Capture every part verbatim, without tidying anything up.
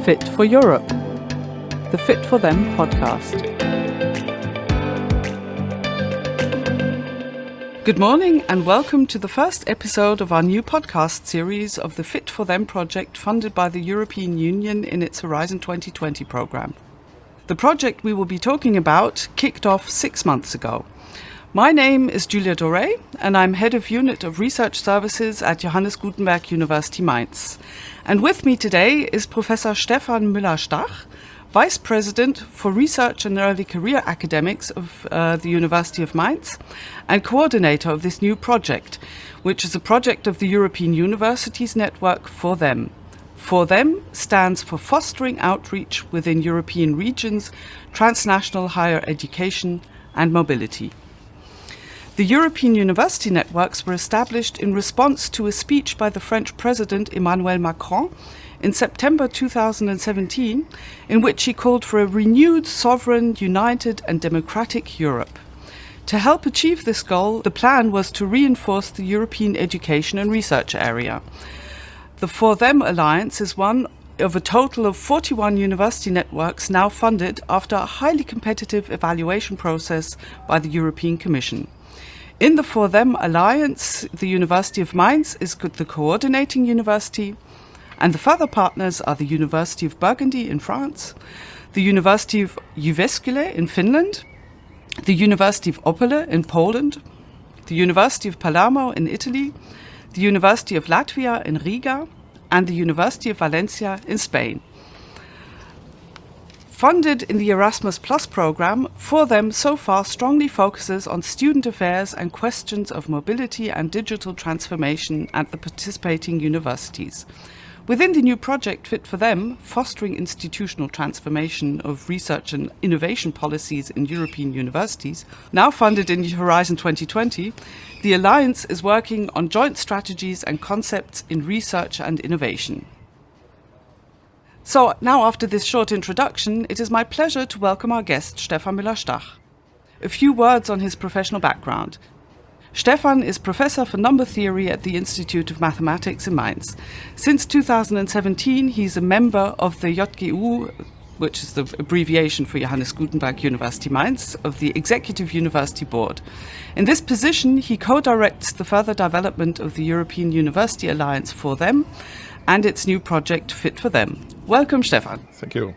Fit for Europe, the Fit for Them podcast. Good morning and welcome to the first episode of our new podcast series of the Fit for Them project funded by the European Union in its Horizon twenty twenty programme. The project we will be talking about kicked off six months ago. My name is Julia Doré and I'm Head of Unit of Research Services at Johannes Gutenberg University Mainz. And with me today is Professor Stefan Müller-Stach, Vice President for Research and Early Career Academics of uh, the University of Mainz and coordinator of this new project, which is a project of the European Universities Network For Them. For Them stands for Fostering Outreach within European Regions, Transnational Higher Education and Mobility. The European University Networks were established in response to a speech by the French President Emmanuel Macron in September two thousand seventeen, in which he called for a renewed, sovereign, united and democratic Europe. To help achieve this goal, the plan was to reinforce the European education and research area. The For Them Alliance is one of a total of forty-one university networks now funded after a highly competitive evaluation process by the European Commission. In the For Them Alliance, the University of Mainz is the coordinating university, and the further partners are the University of Burgundy in France, the University of Jyväskylä in Finland, the University of Opole in Poland, the University of Palermo in Italy, the University of Latvia in Riga, and the University of Valencia in Spain. Funded in the Erasmus Plus programme, For Them so far strongly focuses on student affairs and questions of mobility and digital transformation at the participating universities. Within the new project Fit for Them, fostering institutional transformation of research and innovation policies in European universities, now funded in Horizon twenty twenty, the Alliance is working on joint strategies and concepts in research and innovation. So now, after this short introduction, it is my pleasure to welcome our guest, Stefan Müller-Stach. A few words on his professional background. Stefan is Professor for Number Theory at the Institute of Mathematics in Mainz. Since two thousand seventeen, he's a member of the J G U, which is the abbreviation for Johannes Gutenberg University Mainz, of the Executive University Board. In this position, he co-directs the further development of the European University Alliance For Them and its new project Fit for Them. Welcome, Stefan. Thank you.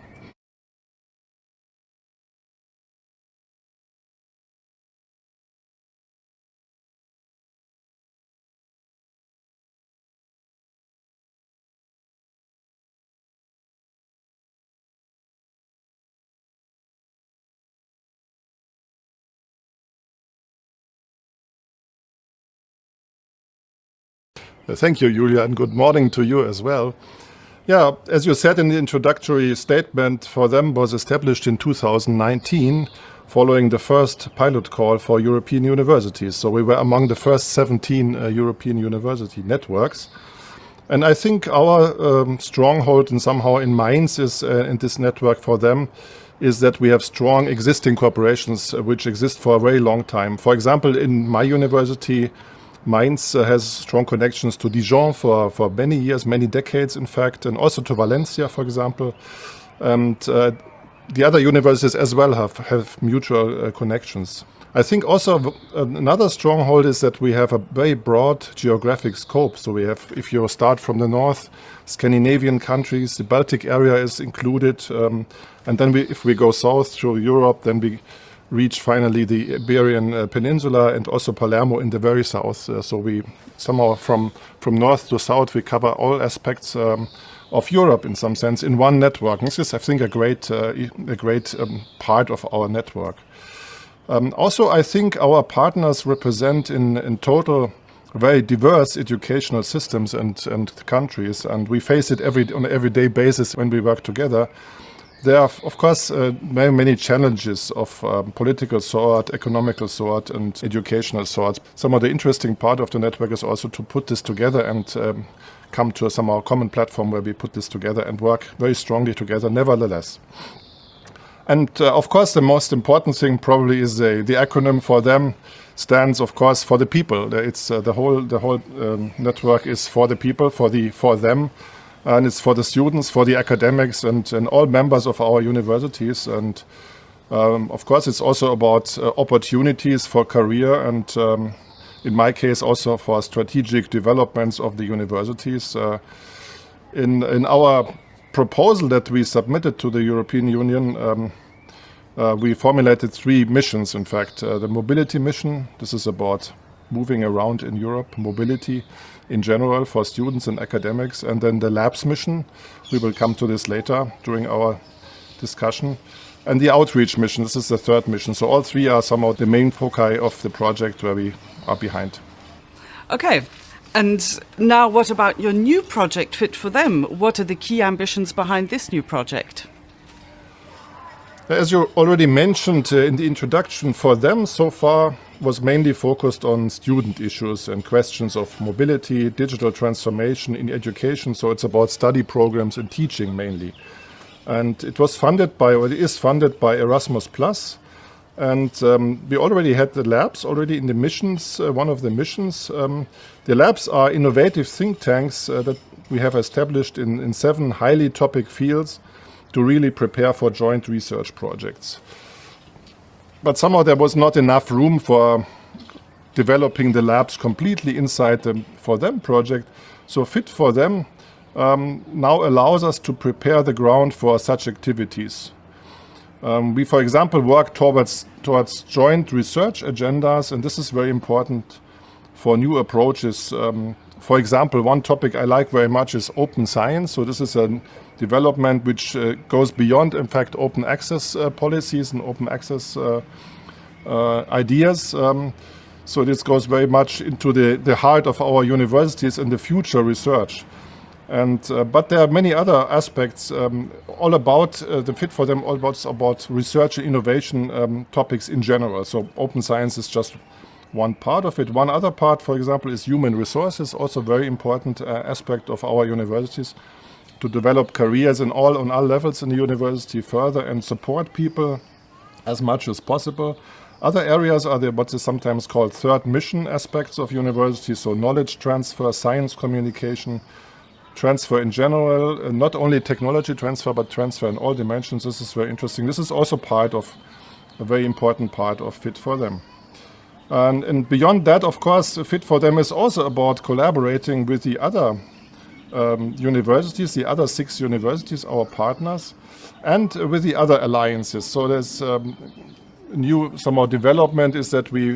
Thank you, Julia, and good morning to you as well. Yeah, as you said in the introductory statement, For Them was established in two thousand nineteen following the first pilot call for European universities. So we were among the first seventeen uh, European university networks. And I think our um, stronghold and somehow in Mainz is uh, in this network For Them is that we have strong existing corporations uh, which exist for a very long time. For example, in my university, Mainz uh, has strong connections to Dijon for, for many years, many decades in fact, and also to Valencia, for example. And uh, the other universities as well have, have mutual uh, connections. I think also another stronghold is that we have a very broad geographic scope. So we have, if you start from the north, Scandinavian countries, the Baltic area is included. Um, and then we, if we go south through Europe, then we reach finally the Iberian uh, Peninsula and also Palermo in the very south. Uh, so we somehow from, from north to south, we cover all aspects um, of Europe in some sense in one network. This is, I think, a great, uh, a great um, part of our network. Um, also, I think our partners represent in, in total very diverse educational systems and, and countries, and we face it every, on an everyday basis when we work together. There are, of course, uh, very many challenges of um, political sort, economical sort, and educational sort. Some of the interesting part of the network is also to put this together and um, come to a somehow common platform where we put this together and work very strongly together, nevertheless. And uh, of course, the most important thing probably is the, the acronym For Them stands, of course, for the people. It's uh, the whole the whole um, network is for the people, for the for them. And it's for the students, for the academics, and, and all members of our universities. And um, of course, it's also about uh, opportunities for career and, um, in my case, also for strategic developments of the universities. Uh, in, in our proposal that we submitted to the European Union, um, uh, we formulated three missions, in fact. Uh, the mobility mission, this is about moving around in Europe, mobility in general for students and academics. And then the labs mission, we will come to this later during our discussion. And the outreach mission, this is the third mission. So all three are somehow the main foci of the project where we are behind. Okay. And now what about your new project, Fit for Them? What are the key ambitions behind this new project? As you already mentioned uh, in the introduction, For Them so far was mainly focused on student issues and questions of mobility, digital transformation in education. So it's about study programs and teaching mainly. And it was funded by, or it is funded by Erasmus Plus. And um, we already had the labs already in the missions, uh, one of the missions. Um, the labs are innovative think tanks uh, that we have established in, in seven highly topic fields to really prepare for joint research projects. But somehow there was not enough room for developing the labs completely inside the For Them project. So Fit for Them um, now allows us to prepare the ground for such activities. Um, we, for example, work towards, towards joint research agendas, and this is very important for new approaches. Um, for example, one topic I like very much is open science. So this is a development which uh, goes beyond, in fact, open access uh, policies and open access uh, uh, ideas. Um, so this goes very much into the, the heart of our universities and the future research. And, uh, but there are many other aspects um, all about uh, the Fit for Them, all about, about research and innovation um, topics in general. So open science is just one part of it. One other part, for example, is human resources, also very important uh, aspect of our universities, to develop careers in all, on all levels in the university further and support people as much as possible. Other areas are the, what is sometimes called third mission aspects of universities, so knowledge transfer, science communication, transfer in general, uh, not only technology transfer, but transfer in all dimensions. This is very interesting. This is also part of, a very important part of Fit for Them. And, and beyond that, of course, Fit for Them is also about collaborating with the other um, universities, the other six universities, our partners, and uh, with the other alliances. So there's um, new somehow development is that we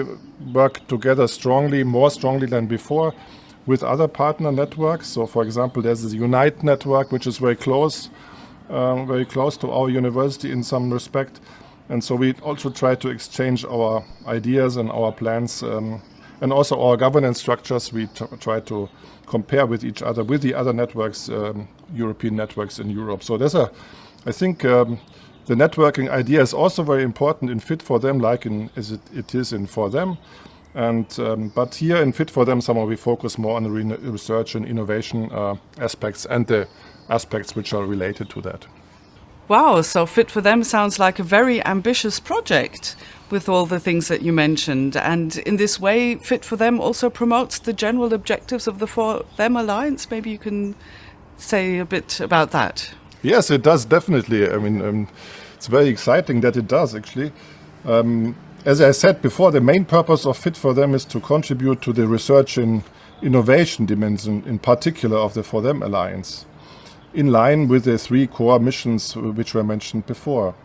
work together strongly, more strongly than before, with other partner networks. So, for example, there's this Unite network, which is very close, um, very close to our university in some respect. And so we also try to exchange our ideas and our plans, um, and also our governance structures. We t- try to compare with each other, with the other networks, um, European networks in Europe. So there's a, I think um, the networking idea is also very important in Fit for Them, like in, as it, it is in For Them. And um, but here in Fit for Them, somehow we focus more on the re- research and innovation uh, aspects and the aspects which are related to that. Wow, so Fit for Them sounds like a very ambitious project with all the things that you mentioned. And in this way, Fit for Them also promotes the general objectives of the For Them Alliance. Maybe you can say a bit about that. Yes, it does, definitely. I mean, um, it's very exciting that it does, actually. Um, As I said before, the main purpose of Fit for Them is to contribute to the research and innovation dimension, in particular of the For Them Alliance, in line with the three core missions which were mentioned before.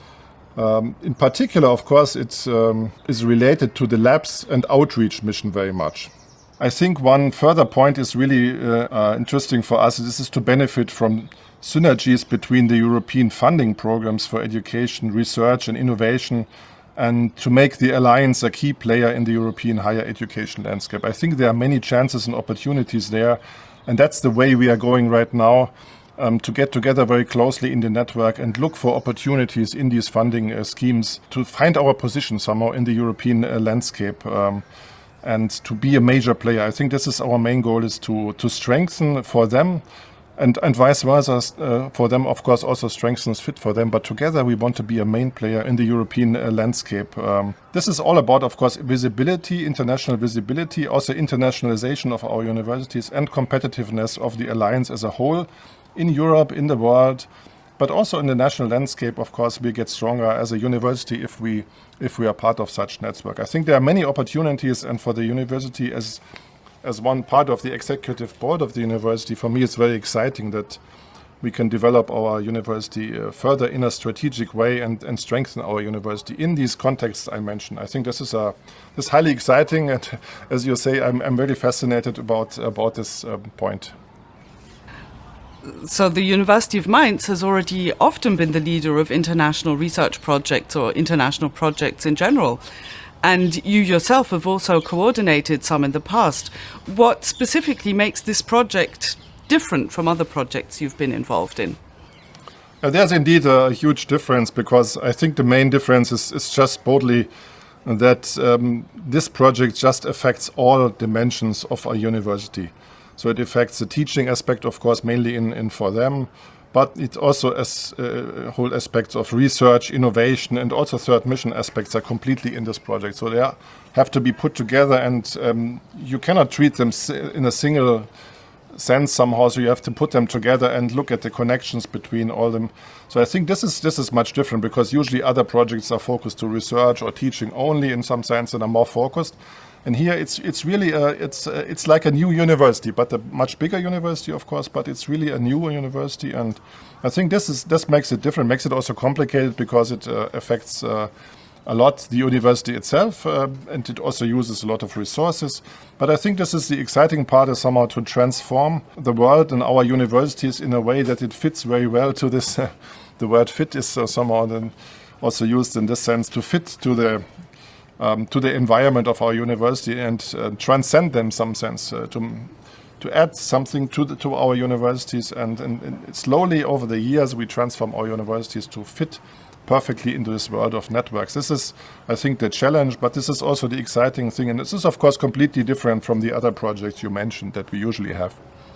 Um, in particular, of course, it um, is related to the labs and outreach mission very much. I think one further point is really uh, uh, interesting for us. This is to benefit from synergies between the European funding programs for education, research and innovation, and to make the alliance a key player in the European higher education landscape. I think there are many chances and opportunities there, and that's the way we are going right now, um, to get together very closely in the network and look for opportunities in these funding uh, schemes to find our position somehow in the European uh, landscape um, and to be a major player. I think this is our main goal, is to, to strengthen For Them And, and vice versa, uh, for them, of course, also strengthens Fit for Them. But together, we want to be a main player in the European uh, landscape. Um, this is all about, of course, visibility, international visibility, also internationalization of our universities and competitiveness of the alliance as a whole in Europe, in the world, but also in the national landscape. Of course, we get stronger as a university if we if we are part of such network. I think there are many opportunities, and for the university as As one part of the executive board of the university, for me it's very exciting that we can develop our university uh, further in a strategic way and, and strengthen our university in these contexts I mentioned. I think this is a this is highly exciting, and as you say, I'm, I'm very fascinated about, about this uh, point. So the University of Mainz has already often been the leader of international research projects or international projects in general. And you yourself have also coordinated some in the past. What specifically makes this project different from other projects you've been involved in? Uh, there's indeed a huge difference, because I think the main difference is, is just boldly that um, this project just affects all dimensions of our university. So it affects the teaching aspect, of course, mainly in, in for them, but it also as uh, whole aspects of research, innovation, and also third mission aspects are completely in this project. So they are, have to be put together, and um, you cannot treat them in a single sense somehow. So you have to put them together and look at the connections between all them. So I think this is this is much different, because usually other projects are focused to research or teaching only in some sense and are more focused. And here it's it's really a, it's uh, it's like a new university, but a much bigger university, of course. But it's really a new university, and I think this is this makes it different, makes it also complicated, because it uh, affects uh, a lot the university itself, uh, and it also uses a lot of resources. But I think this is the exciting part, is somehow to transform the world and our universities in a way that it fits very well to this. Uh, the word "fit" is uh, somehow then also used in this sense, to fit to the. Um, to the environment of our university, and uh, transcend them in some sense, uh, to to add something to the, to our universities, and, and, and slowly over the years we transform our universities to fit perfectly into this world of networks. This is, I think, the challenge, but this is also the exciting thing, and this is of course completely different from the other projects you mentioned that we usually have.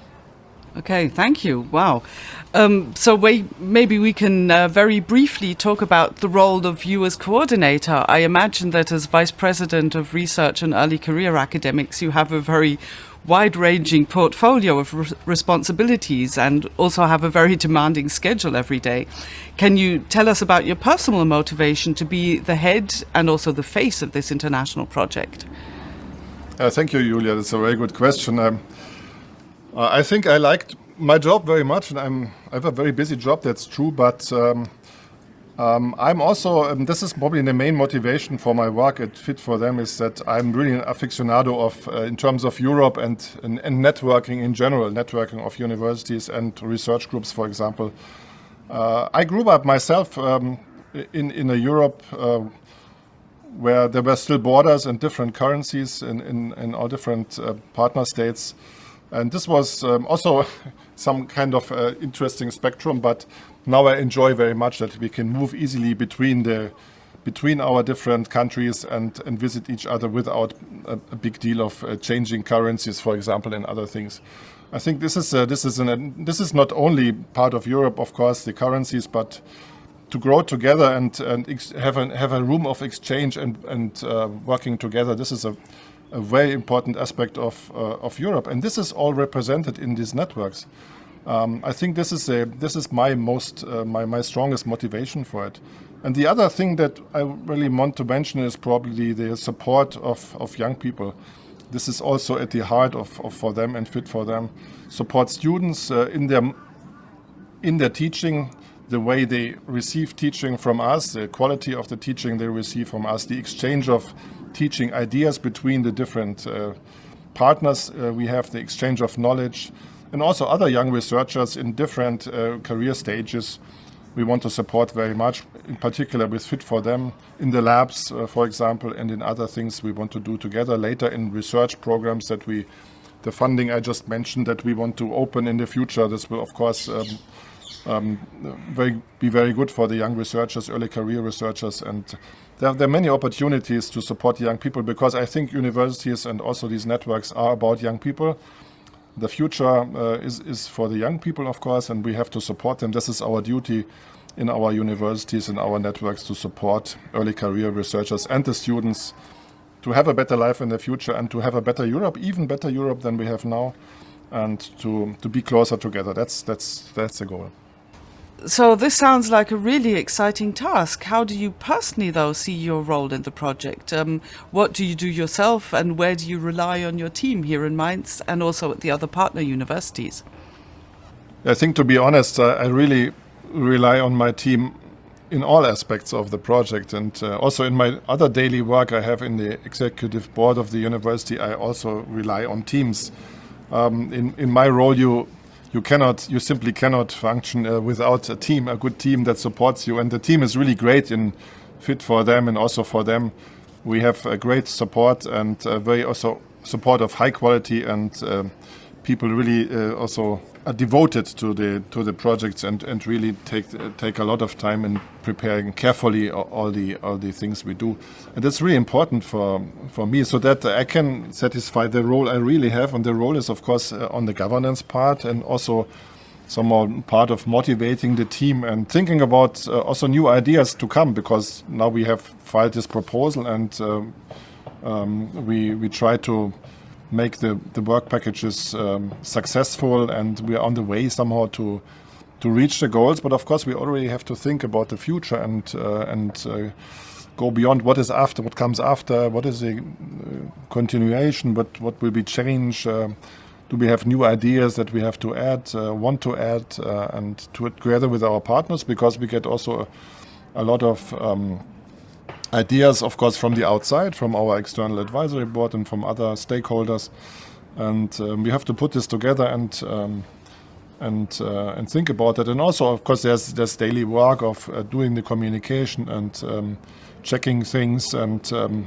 Okay, thank you. Wow. Um, so we, maybe we can uh, very briefly talk about the role of you as coordinator. I imagine that as Vice President of Research and Early Career Academics, you have a very wide-ranging portfolio of re- responsibilities and also have a very demanding schedule every day. Can you tell us about your personal motivation to be the head and also the face of this international project? Uh, thank you, Julia. That's a very good question. Um, Uh, I think I liked my job very much, and I'm, I have a very busy job, that's true, but um, um, I'm also, um, this is probably the main motivation for my work at Fit for Them, is that I'm really an aficionado of, uh, in terms of Europe and, and, and networking in general, networking of universities and research groups, for example. Uh, I grew up myself um, in, in a Europe uh, where there were still borders and different currencies in, in, in all different uh, partner states. And this was um, also some kind of uh, interesting spectrum, but now I enjoy very much that we can move easily between the between our different countries and, and visit each other without a, a big deal of uh, changing currencies, for example, and other things. I think this is uh, this is an, this is not only part of Europe, of course, the currencies, but to grow together and and ex- have a have a room of exchange and and uh, working together. This is a a very important aspect of uh, of Europe, and this is all represented in these networks. Um, I think this is a this is my most uh, my my strongest motivation for it. And the other thing that I really want to mention is probably the support of, of young people. This is also at the heart of, of For Them and Fit for Them. Support students uh, in their in their teaching, the way they receive teaching from us, the quality of the teaching they receive from us, the exchange of teaching ideas between the different uh, partners. Uh, we have the exchange of knowledge, and also other young researchers in different uh, career stages. We want to support very much, in particular with Fit for Them in the labs, uh, for example, and in other things we want to do together later in research programs that we, the funding I just mentioned that we want to open in the future. This will, of course, um, um, very, be very good for the young researchers, early career researchers, and there, there are many opportunities to support young people, because I think universities and also these networks are about young people. the future uh, is, is for the young people, of course, and we have to support them. This is our duty in our universities and our networks to support early career researchers and the students to have a better life in the future and to have a better Europe, even better Europe than we have now, and to, to be closer together. That's, that's, that's the goal. So this sounds like a really exciting task. How do you personally, though, see your role in the project? Um, what do you do yourself, and where do you rely on your team here in Mainz and also at the other partner universities? I think, to be honest, uh, I really rely on my team in all aspects of the project, and uh, also in my other daily work I have in the executive board of the university. I also rely on teams. Um, in, in my role, you You cannot, you simply cannot function uh, without a team, a good team that supports you. And the team is really great in Fit for Them, and also for them. We have a great support and uh, very also support of high quality, and uh, people really uh, also are devoted to the to the projects and, and really take uh, take a lot of time in preparing carefully all the all the things we do. And that's really important for for me, so that I can satisfy the role I really have. And the role is, of course, uh, on the governance part, and also some more part of motivating the team and thinking about uh, also new ideas to come, because now we have filed this proposal, and um, um, we we try to make the, the work packages um, successful, and we are on the way somehow to to reach the goals. But of course we already have to think about the future and uh, and uh, go beyond what is after, what comes after, what is the uh, continuation, what, what will be changed, uh, do we have new ideas that we have to add, uh, want to add, uh, and to it together with our partners, because we get also a, a lot of um, ideas, of course, from the outside, from our external advisory board and from other stakeholders, and um, we have to put this together and um, and uh, and think about it. And also, of course, there's there's daily work of uh, doing the communication and um, checking things and um,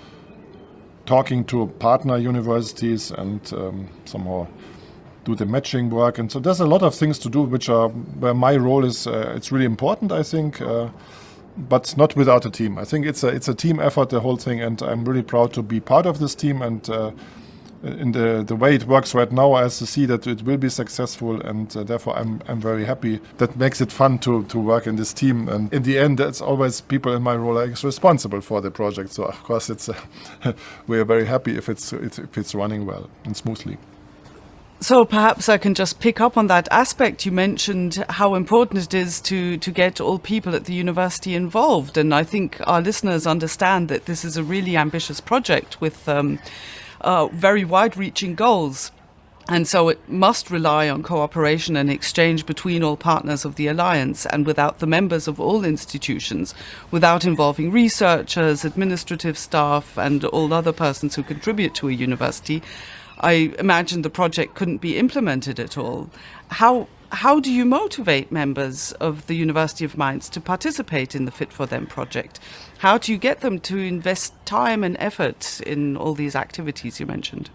talking to partner universities and um, somehow do the matching work. And so there's a lot of things to do, which are where my role is. Uh, it's really important, I think. Uh, But not without a team. I think it's a it's a team effort, the whole thing, and I'm really proud to be part of this team. And uh, in the the way it works right now, I have to see that it will be successful, and uh, therefore I'm I'm very happy. That makes it fun to to work in this team. And in the end, it's always people in my role are responsible for the project. So of course, it's uh, we are very happy if it's if it's running well and smoothly. So perhaps I can just pick up on that aspect. You mentioned how important it is to, to get all people at the university involved. And I think our listeners understand that this is a really ambitious project with um, uh, very wide-reaching goals. And so it must rely on cooperation and exchange between all partners of the alliance, and without the members of all institutions, without involving researchers, administrative staff, and all other persons who contribute to a university, I imagine the project couldn't be implemented at all. How how do you motivate members of the University of Mainz to participate in the Fit for Them project? How do you get them to invest time and effort in all these activities you mentioned?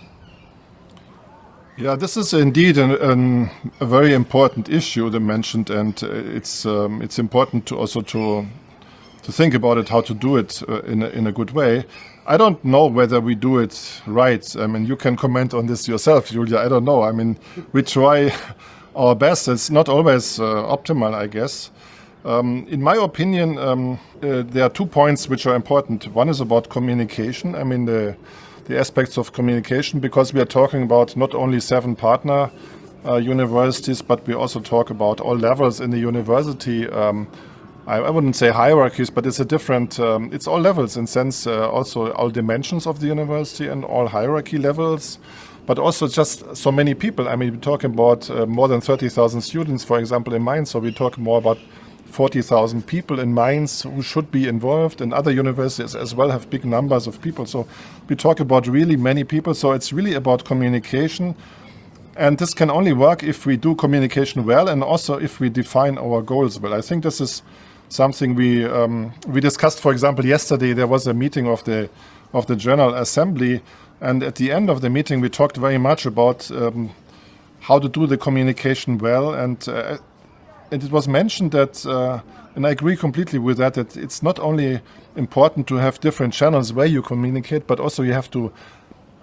Yeah, this is indeed an, an, a very important issue they mentioned, and it's um, it's important to also to to think about it, how to do it uh, in a, in a good way. I don't know whether we do it right. I mean, you can comment on this yourself, Julia. I don't know. I mean, we try our best. It's not always uh, optimal, I guess. Um, in my opinion, um, uh, there are two points which are important. One is about communication. I mean, the the aspects of communication, because we are talking about not only seven partner uh, universities, but we also talk about all levels in the university. Um, I, I wouldn't say hierarchies, but it's a different, um, it's all levels in sense, uh, also all dimensions of the university and all hierarchy levels, but also just so many people. I mean, we're talking about uh, more than thirty thousand students, for example, in Mainz, so we talk more about forty thousand people in Mainz who should be involved, and other universities as well have big numbers of people. So we talk about really many people. So it's really about communication. And this can only work if we do communication well, and also if we define our goals well. I think this is something we um, we discussed. For example, yesterday there was a meeting of the of the General Assembly, and at the end of the meeting we talked very much about um, how to do the communication well, and uh, And it was mentioned that, uh, and I agree completely with that, that it's not only important to have different channels where you communicate, but also you have to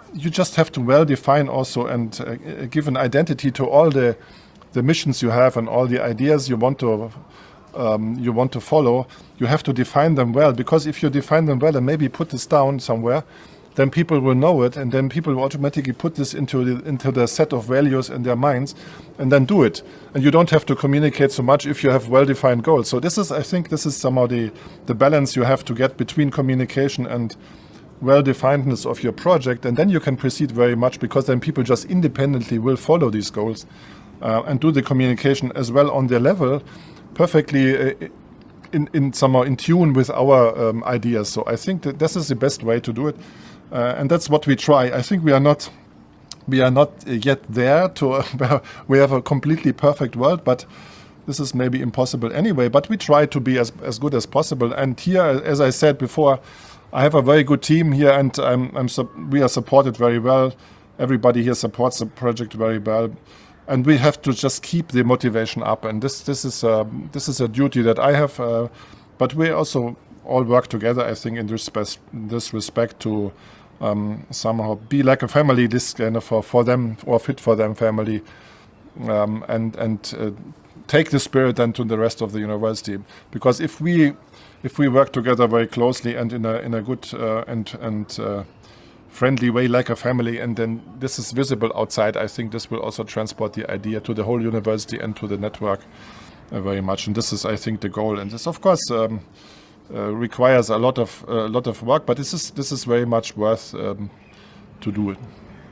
you just have to well define also and uh, give an identity to all the the missions you have and all the ideas you want to um, you want to follow. You have to define them well, because if you define them well and maybe put this down somewhere, then people will know it, and then people will automatically put this into the, into the set of values in their minds and then do it. And you don't have to communicate so much if you have well-defined goals. So this is, I think, this is somehow the, the balance you have to get between communication and well-definedness of your project, and then you can proceed very much, because then people just independently will follow these goals uh, and do the communication as well on their level, perfectly uh, in, in somehow in tune with our um, ideas. So I think that this is the best way to do it. Uh, and that's what we try. I think we are not, we are not yet there to uh, where we have a completely perfect world, but this is maybe impossible anyway. But we try to be as as good as possible. And here, as I said before, I have a very good team here, and I'm, I'm we are supported very well. Everybody here supports the project very well, and we have to just keep the motivation up. And this this is a, this is a duty that I have. Uh, but we also all work together, I think, in this respect, in this respect to. Um, somehow be like a family, this kind of for, for them or fit for them family, um, and and uh, take the spirit then to the rest of the university. Because if we if we work together very closely and in a in a good uh, and and uh, friendly way like a family, and then this is visible outside, I think this will also transport the idea to the whole university and to the network uh, very much. And this is, I think, the goal. And this, of course. Um, Uh, requires a lot of a uh, lot of work, but this is this is very much worth um, to do it.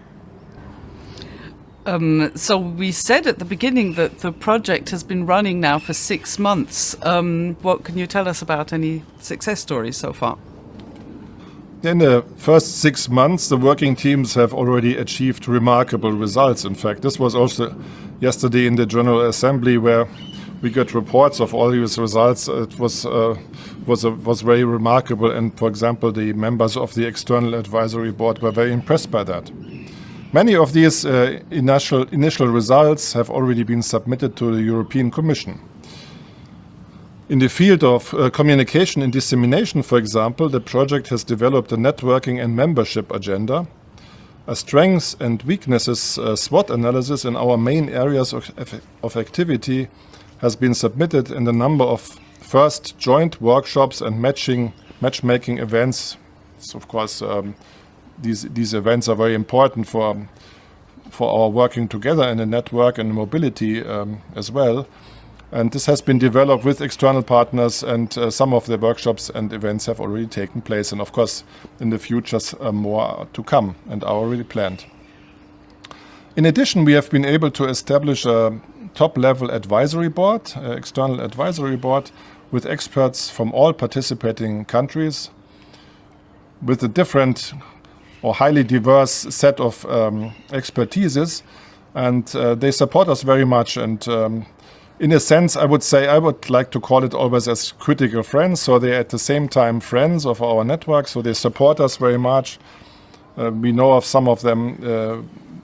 Um, so we said at the beginning that the project has been running now for six months. Um, what can you tell us about any success stories so far? In the first six months, the working teams have already achieved remarkable results. In fact, this was also yesterday in the General Assembly, where we got reports of all these results. It was uh, was a, was very remarkable, and for example, the members of the External Advisory Board were very impressed by that. Many of these uh, initial initial results have already been submitted to the European Commission. In the field of uh, communication and dissemination, for example, the project has developed a networking and membership agenda, a strengths and weaknesses uh, SWOT analysis in our main areas of, of activity has been submitted, in a number of first joint workshops and matching matchmaking events. So of course, um, these these events are very important for for our working together in a network and mobility um, as well. And this has been developed with external partners, and uh, some of the workshops and events have already taken place. And of course, in the future, uh, more to come and are already planned. In addition, we have been able to establish a top-level advisory board, uh, external advisory board, with experts from all participating countries, with a different or highly diverse set of um, expertises, and uh, they support us very much. And um, in a sense, I would say, I would like to call it always as critical friends. So they're at the same time friends of our network, so they support us very much. Uh, we know of some of them uh,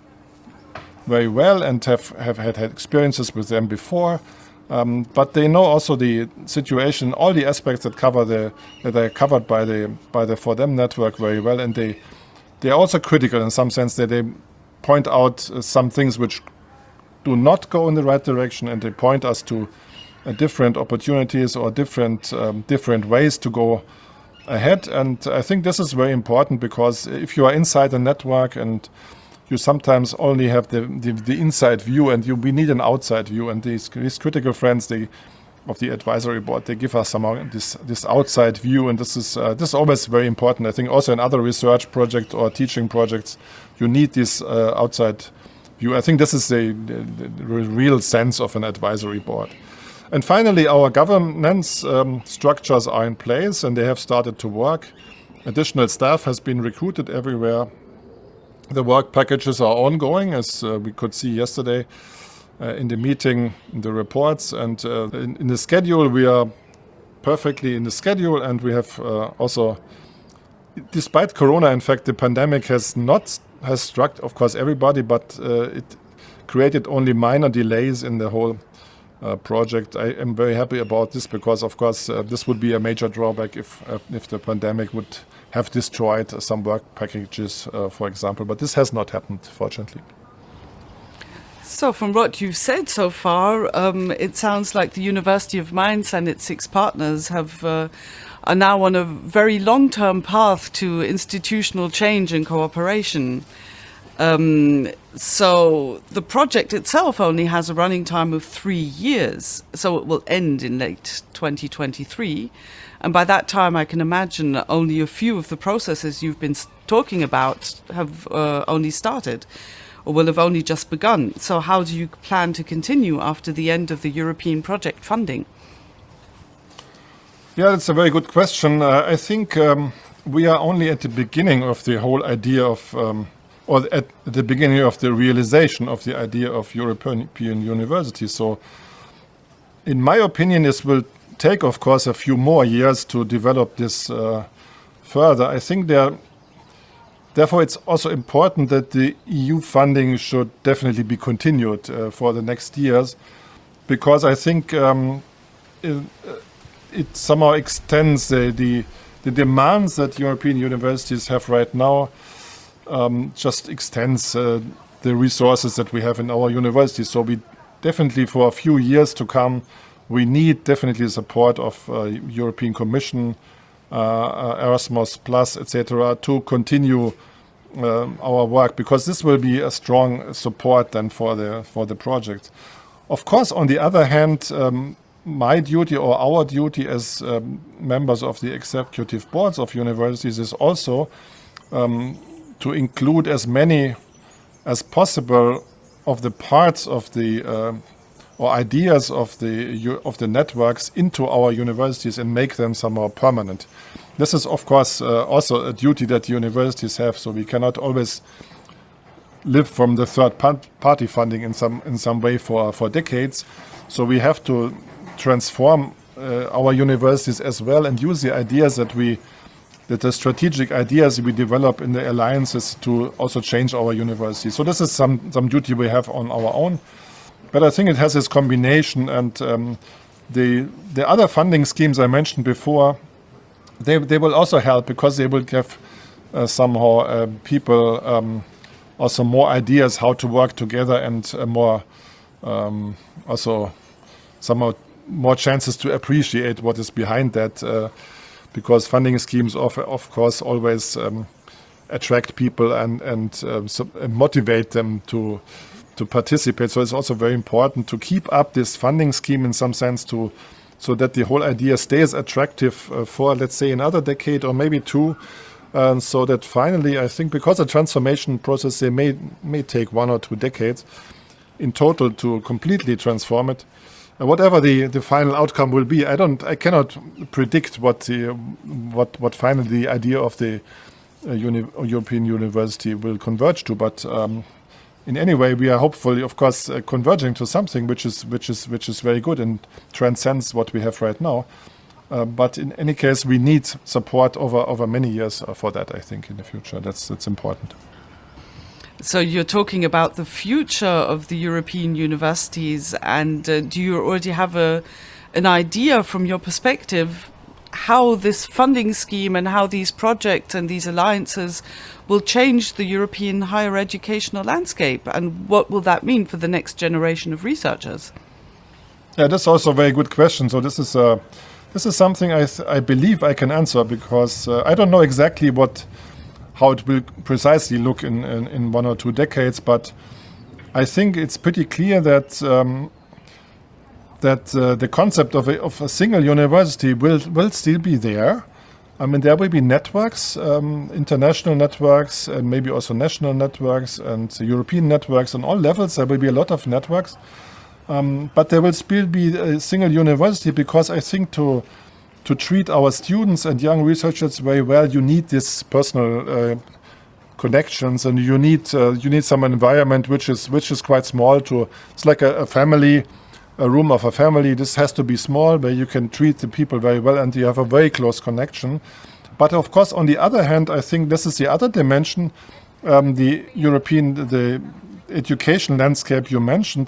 very well and have, have had, had experiences with them before. Um, but they know also the situation, all the aspects that cover the that are covered by the by the For Them network very well, and they they are also critical in some sense, that they point out uh, some things which do not go in the right direction, and they point us to uh, different opportunities or different um, different ways to go ahead. And I think this is very important, because if you are inside the network and you sometimes only have the, the, the inside view, and you, we need an outside view. And these, these critical friends they, of the advisory board, they give us somehow this this outside view, and this is uh, this is always very important. I think also in other research projects or teaching projects, you need this uh, outside view. I think this is the, the, the real sense of an advisory board. And finally, our governance um, structures are in place, and they have started to work. Additional staff has been recruited everywhere. The work packages are ongoing, as uh, we could see yesterday uh, in the meeting, in the reports, and uh, in, in the schedule. We are perfectly in the schedule, and we have uh, also, despite Corona, in fact, the pandemic has not has struck, of course, everybody, but uh, it created only minor delays in the whole uh, project. I am very happy about this because, of course, uh, this would be a major drawback if uh, if the pandemic would have destroyed uh, some work packages, uh, for example. But this has not happened, fortunately. So from what you've said so far, um, it sounds like the University of Mainz and its six partners have uh, are now on a very long-term path to institutional change and cooperation. Um, so the project itself only has a running time of three years, so it will end in late twenty twenty-three. And by that time, I can imagine that only a few of the processes you've been talking about have uh, only started or will have only just begun. So how do you plan to continue after the end of the European project funding? Yeah, that's a very good question. Uh, I think um, we are only at the beginning of the whole idea of, um, or at the beginning of the realization of the idea of European universities. So in my opinion, this will take, of course, a few more years to develop this uh, further. I think there, therefore, it's also important that the E U funding should definitely be continued uh, for the next years, because I think um, it, it somehow extends uh, the the demands that European universities have right now. Um, just extends uh, the resources that we have in our universities. So we definitely, for a few years to come, we need definitely the support of uh, European Commission, uh, uh, Erasmus Plus, et cetera, to continue uh, our work, because this will be a strong support then for the for the project. Of course, on the other hand, um, my duty or our duty as um, members of the executive boards of universities is also um, to include as many as possible of the parts of the uh, or ideas of the of the networks into our universities and make them somehow permanent. This is, of course, uh, also a duty that universities have. So we cannot always live from the third party funding in some in some way for for decades. So we have to transform uh, our universities as well and use the ideas that we that the strategic ideas we develop in the alliances to also change our universities. So this is some some duty we have on our own. But I think it has this combination, and um, the the other funding schemes I mentioned before, they they will also help, because they will give uh, somehow uh, people um, also more ideas how to work together, and uh, more um, also somehow more chances to appreciate what is behind that, uh, because funding schemes of of course always um, attract people and and, uh, so, and motivate them to. to participate. So it's also very important to keep up this funding scheme in some sense, to so that the whole idea stays attractive uh, for, let's say, another decade or maybe two, uh, so that finally, I think, because the transformation process, they may may take one or two decades in total to completely transform it. Uh, whatever the, the final outcome will be, I don't, I cannot predict what the what what finally the idea of the uh, uni European university will converge to, but. Um, In any way, we are hopefully, of course, uh, converging to something which is which is which is very good and transcends what we have right now. Uh, but in any case, we need support over over many years for that. I think in the future, that's that's important. So you're talking about the future of the European universities, and uh, do you already have a an idea from your perspective how this funding scheme and how these projects and these alliances will change the European higher educational landscape, and what will that mean for the next generation of researchers? Yeah, that's also a very good question. So this is uh, this is something I th I believe I can answer, because uh, I don't know exactly what how it will precisely look in, in in one or two decades, but I think it's pretty clear that. Um, that uh, the concept of a, of a single university will will still be there. I mean, there will be networks, um, international networks, and maybe also national networks and European networks on all levels. There will be a lot of networks, um, but there will still be a single university, because I think to to treat our students and young researchers very well, you need this personal uh, connections, and you need uh, you need some environment which is which is quite small. To it's like a, a family. A room of a family. This has to be small, where you can treat the people very well and you have a very close connection. But of course, on the other hand, I think this is the other dimension, um, the European, the education landscape you mentioned.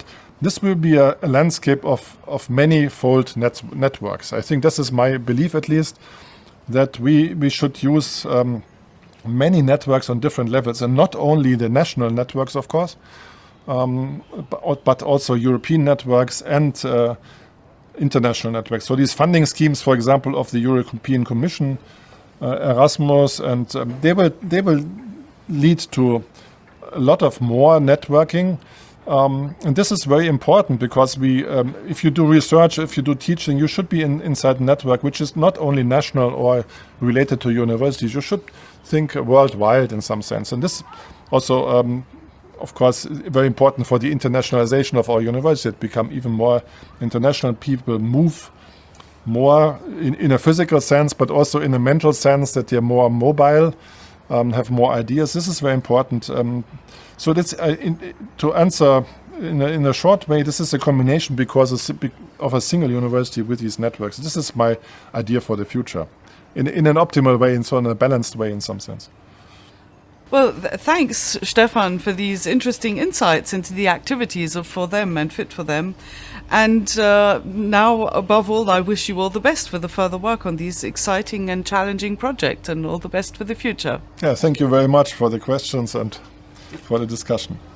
this will be a, a landscape of, of many-fold net, networks. I think this is my belief, at least, that we, we should use um, many networks on different levels, and not only the national networks, of course, um, but, but also European networks and uh, international networks. So these funding schemes, for example, of the European Commission, uh, Erasmus, and um, they will they will lead to a lot of more networking. Um, and this is very important because we, um, if you do research, if you do teaching, you should be in, inside a network which is not only national or related to universities. You should think worldwide in some sense. And this also, um, of course, is very important for the internationalization of our university. It become even more international. People move more in, in a physical sense, but also in a mental sense, that they're more mobile, um, have more ideas. This is very important. Um, so that's uh, in, to answer in a, in a short way. This is a combination because of a single university with these networks. This is my idea for the future, in in an optimal way, and so in a balanced way, in some sense. Well, th- thanks, Stefan, for these interesting insights into the activities of For Them and Fit for Them. And uh, now, above all, I wish you all the best for the further work on these exciting and challenging projects, and all the best for the future. Yeah, thank you very much for the questions and for the discussion.